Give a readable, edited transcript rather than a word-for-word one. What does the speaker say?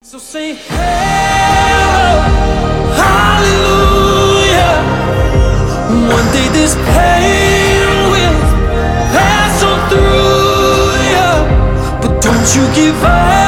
So say hello, hallelujah. One day this pain will pass on through you, but don't you give up.